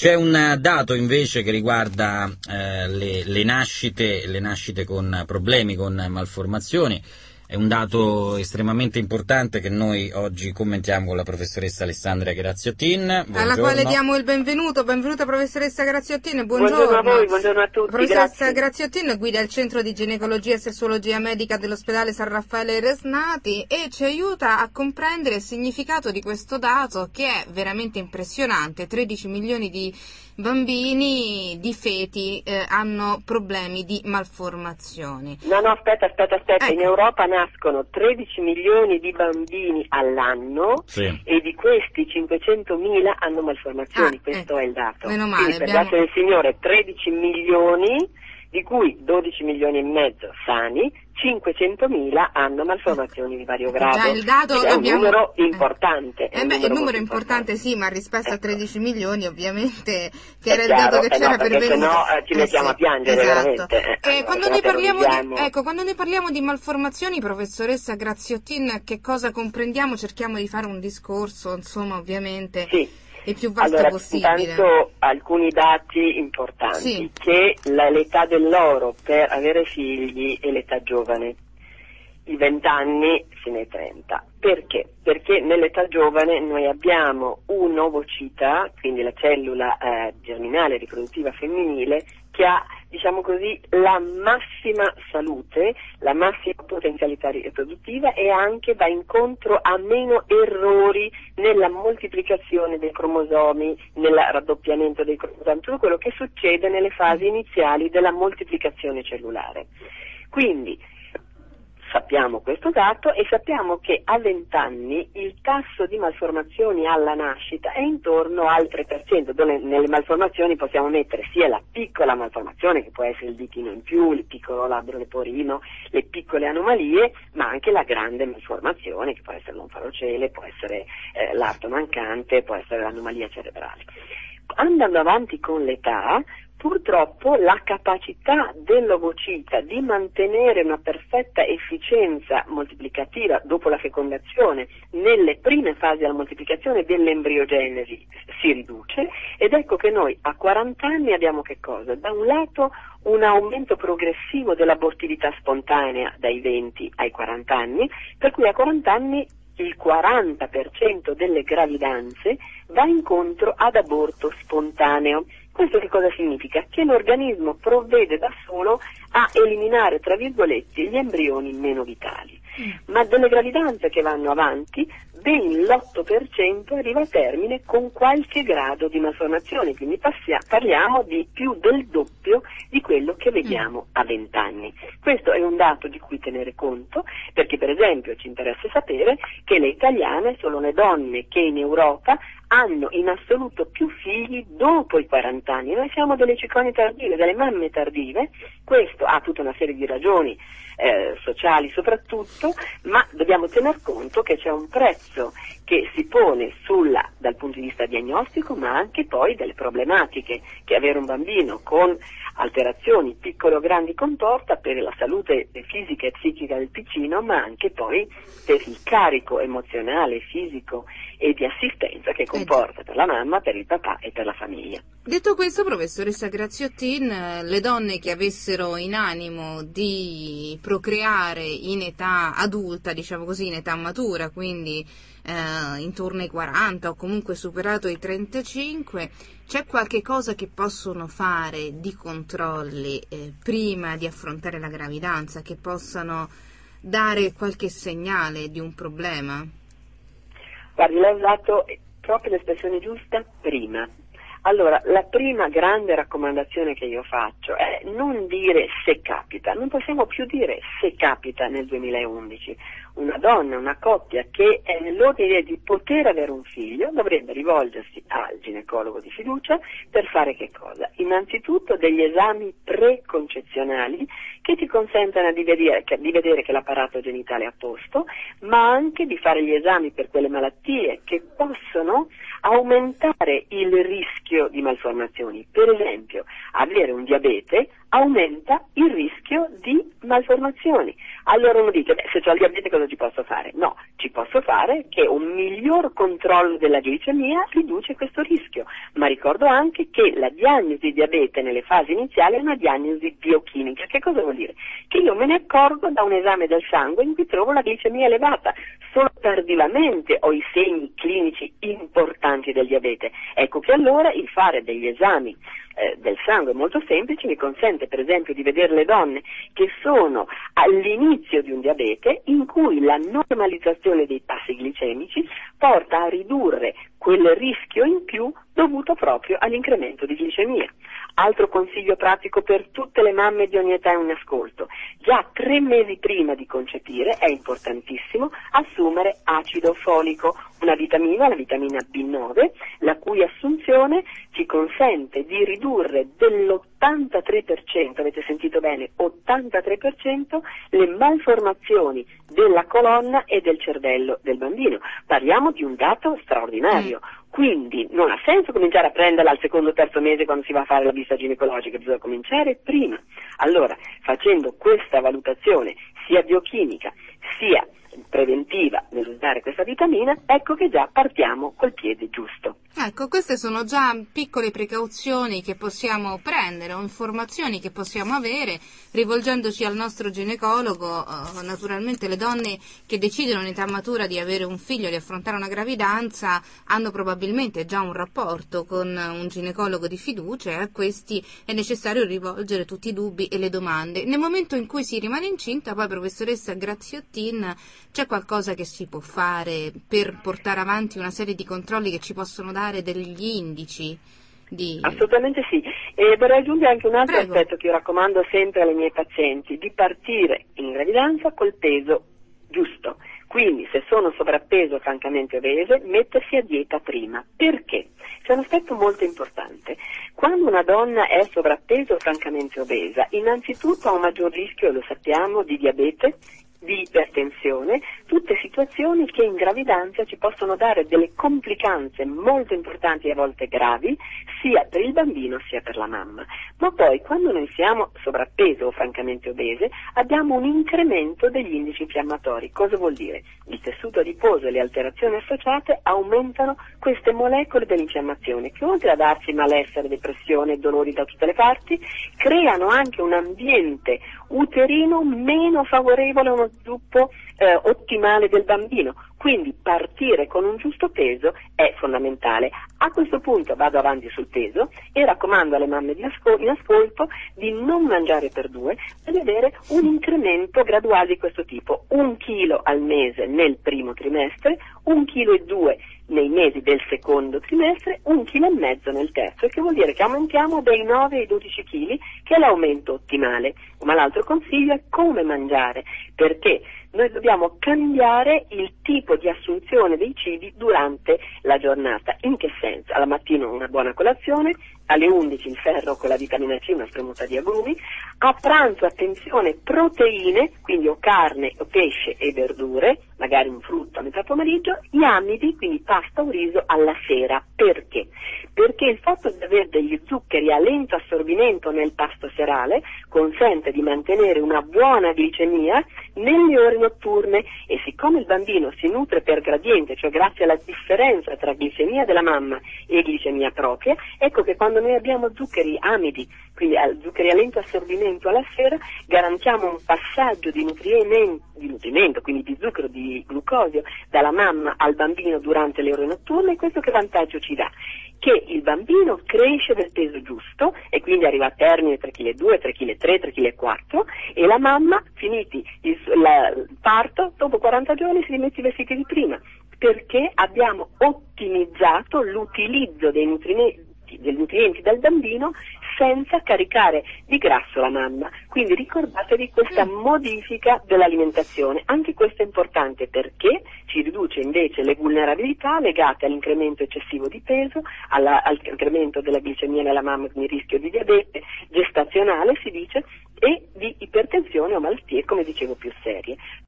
C'è un dato invece che riguarda le nascite con problemi, con malformazioni. È un dato estremamente importante che noi oggi commentiamo con la professoressa Alessandra Graziotin. Buongiorno. Alla quale diamo il benvenuta professoressa Graziotin, buongiorno a voi, buongiorno a tutti. Professoressa Graziotin guida il centro di ginecologia e sessuologia medica dell'ospedale San Raffaele Resnati e ci aiuta a comprendere il significato di questo dato che è veramente impressionante. 13 milioni di bambini, di feti hanno problemi di malformazioni. No, aspetta. Ecco. In Europa nascono 13 milioni di bambini all'anno, sì, e di questi 500.000 hanno malformazioni, questo è il dato. Meno male. Quindi, per grazia del Signore, 13 milioni, di cui 12 milioni e mezzo sani, 500.000 hanno malformazioni di vario grado. Già il dato è un numero importante. Il numero è importante, sì, ma rispetto a 13 milioni ovviamente, che era il chiaro, dato che c'era per venire. No, ci mettiamo a piangere, esatto. veramente. Quando noi parliamo di malformazioni, professoressa Graziotin, che cosa comprendiamo? Cerchiamo di fare un discorso, insomma, ovviamente. Sì. Il più vasto possibile. Intanto alcuni dati importanti, sì, che l'età dell'oro per avere figli è l'età giovane, i 20 anni fino ai 30. Perché? Perché nell'età giovane noi abbiamo un ovocita, quindi la cellula germinale riproduttiva femminile, che ha, diciamo così, la massima salute, la massima potenzialità riproduttiva e anche va incontro a meno errori nella moltiplicazione dei cromosomi, nel raddoppiamento dei cromosomi, tutto quello che succede nelle fasi iniziali della moltiplicazione cellulare. Quindi sappiamo questo dato e sappiamo che a 20 anni il tasso di malformazioni alla nascita è intorno al 3%, dove nelle malformazioni possiamo mettere sia la piccola malformazione, che può essere il ditino in più, il piccolo labbro leporino, le piccole anomalie, ma anche la grande malformazione, che può essere l'onfalocele, può essere l'arto mancante, può essere l'anomalia cerebrale. Andando avanti con l'età, purtroppo la capacità dell'ovocita di mantenere una perfetta efficienza moltiplicativa dopo la fecondazione nelle prime fasi della moltiplicazione dell'embriogenesi si riduce, ed ecco che noi a 40 anni abbiamo che cosa? Da un lato un aumento progressivo dell'abortività spontanea dai 20 ai 40 anni, per cui a 40 anni il 40% delle gravidanze va incontro ad aborto spontaneo. Questo che cosa significa? Che l'organismo provvede da solo a eliminare, tra virgolette, gli embrioni meno vitali. Ma delle gravidanze che vanno avanti, ben l'8% arriva a termine con qualche grado di malformazione, quindi parliamo di più del doppio di quello che vediamo a 20 anni. Questo è un dato di cui tenere conto, perché per esempio ci interessa sapere che le italiane sono le donne che in Europa hanno in assoluto più figli dopo i 40 anni. Noi siamo delle cicone tardive, delle mamme tardive. Questo ha tutta una serie di ragioni sociali soprattutto, ma dobbiamo tener conto che c'è un prezzo che si pone dal punto di vista diagnostico, ma anche poi delle problematiche che avere un bambino con alterazioni piccole o grandi comporta per la salute fisica e psichica del piccino, ma anche poi per il carico emozionale, fisico e di assistenza che comporta per la mamma, per il papà e per la famiglia. Detto questo, professoressa Graziotin, le donne che avessero in animo di procreare in età adulta, diciamo così, in età matura, quindi intorno ai 40 o comunque superato i 35, c'è qualche cosa che possono fare di controlli prima di affrontare la gravidanza, che possano dare qualche segnale di un problema? Guardi, lei ha usato proprio l'espressione giusta, prima. Allora, la prima grande raccomandazione che io faccio è non dire se capita, non possiamo più dire se capita nel 2011. Una donna, una coppia che è nell'ordine di poter avere un figlio dovrebbe rivolgersi al ginecologo di fiducia per fare che cosa? Innanzitutto degli esami preconcezionali che ti consentano di vedere che l'apparato genitale è a posto, ma anche di fare gli esami per quelle malattie che possono aumentare il rischio rischio di malformazioni. Per esempio, avere un diabete aumenta il rischio di malformazioni. Allora uno dice, se ho il diabete cosa ci posso fare? No, ci posso fare che un miglior controllo della glicemia riduce questo rischio, ma ricordo anche che la diagnosi di diabete nelle fasi iniziali è una diagnosi biochimica. Che cosa vuol dire? Che io me ne accorgo da un esame del sangue in cui trovo la glicemia elevata, solo tardivamente ho i segni clinici importanti del diabete. Ecco che allora il fare degli esami del sangue molto semplici mi consente per esempio di vedere le donne che sono all'inizio di un diabete in cui la normalizzazione dei tassi glicemici porta a ridurre quel rischio in più dovuto proprio all'incremento di glicemia. Altro consiglio pratico per tutte le mamme di ogni età in ascolto: già 3 mesi prima di concepire è importantissimo assumere acido folico, una vitamina, la vitamina B9, la cui assunzione ci consente di ridurre dell'83%, avete sentito bene, 83%, le malformazioni della colonna e del cervello del bambino. Parliamo di un dato straordinario. Quindi non ha senso cominciare a prenderla al secondo o terzo mese quando si va a fare la visita ginecologica, bisogna cominciare prima. Allora, facendo questa valutazione sia biochimica sia preventiva nell'usare questa vitamina, ecco che già partiamo col piede giusto. Ecco, queste sono già piccole precauzioni che possiamo prendere o informazioni che possiamo avere rivolgendoci al nostro ginecologo. Naturalmente le donne che decidono in età matura di avere un figlio, di affrontare una gravidanza, hanno probabilmente già un rapporto con un ginecologo di fiducia e a questi è necessario rivolgere tutti i dubbi e le domande. Nel momento in cui si rimane incinta, poi professoressa Graziottin, c'è qualcosa che si può fare per portare avanti una serie di controlli che ci possono dare degli indici? Assolutamente sì, e vorrei aggiungere anche un altro aspetto che io raccomando sempre alle mie pazienti: di partire in gravidanza col peso giusto. Quindi se sono sovrappeso o francamente obese, mettersi a dieta prima. Perché? C'è un aspetto molto importante. Quando una donna è sovrappeso o francamente obesa, innanzitutto ha un maggior rischio, lo sappiamo, di diabete, di ipertensione, tutte situazioni che in gravidanza ci possono dare delle complicanze molto importanti e a volte gravi, sia per il bambino sia per la mamma. Ma poi quando noi siamo sovrappeso o francamente obese abbiamo un incremento degli indici infiammatori. Cosa vuol dire? Il tessuto adiposo e le alterazioni associate aumentano queste molecole dell'infiammazione che, oltre a darci malessere, depressione e dolori da tutte le parti, creano anche un ambiente uterino meno favorevole a uno sviluppo ottimale del bambino. Quindi partire con un giusto peso è fondamentale. A questo punto vado avanti sul peso e raccomando alle mamme in ascolto di non mangiare per 2, ma di avere un incremento graduale di questo tipo: 1 chilo al mese nel primo trimestre, 1,2 kg nei mesi del secondo trimestre, 1,5 kg nel terzo, che vuol dire che aumentiamo dai 9 ai 12 kg, che è l'aumento ottimale. Ma l'altro consiglio è come mangiare, perché noi dobbiamo cambiare il tipo di assunzione dei cibi durante la giornata. In che senso? Alla mattina una buona colazione, alle 11 il ferro con la vitamina C, una spremuta di agrumi, a pranzo attenzione proteine, quindi o carne o pesce e verdure, magari un frutto a metà pomeriggio, gli amidi, quindi pasta o riso alla sera. Perché? Perché il fatto di avere degli zuccheri a lento assorbimento nel pasto serale consente di mantenere una buona glicemia nelle ore notturne, e siccome il bambino si nutre per gradiente, cioè grazie alla differenza tra glicemia della mamma e glicemia propria, ecco che quando noi abbiamo zuccheri amidi, quindi zuccheri a lento assorbimento alla sera, garantiamo un passaggio di nutrimento, quindi di zucchero, di glucosio, dalla mamma al bambino durante le ore notturne. E questo che vantaggio ci dà? Che il bambino cresce del peso giusto e quindi arriva a termine 3,2 kg, 3,3 kg, 3,4 kg, e la mamma, finiti il parto, dopo 40 giorni si rimette i vestiti di prima, perché abbiamo ottimizzato l'utilizzo dei nutrienti dal bambino senza caricare di grasso la mamma. Quindi ricordatevi questa modifica dell'alimentazione. Anche questo è importante perché ci riduce invece le vulnerabilità legate all'incremento eccessivo di peso, all'incremento della glicemia nella mamma, quindi il rischio di diabete gestazionale si dice, e di ipertensione o malattie, come dicevo, più serie.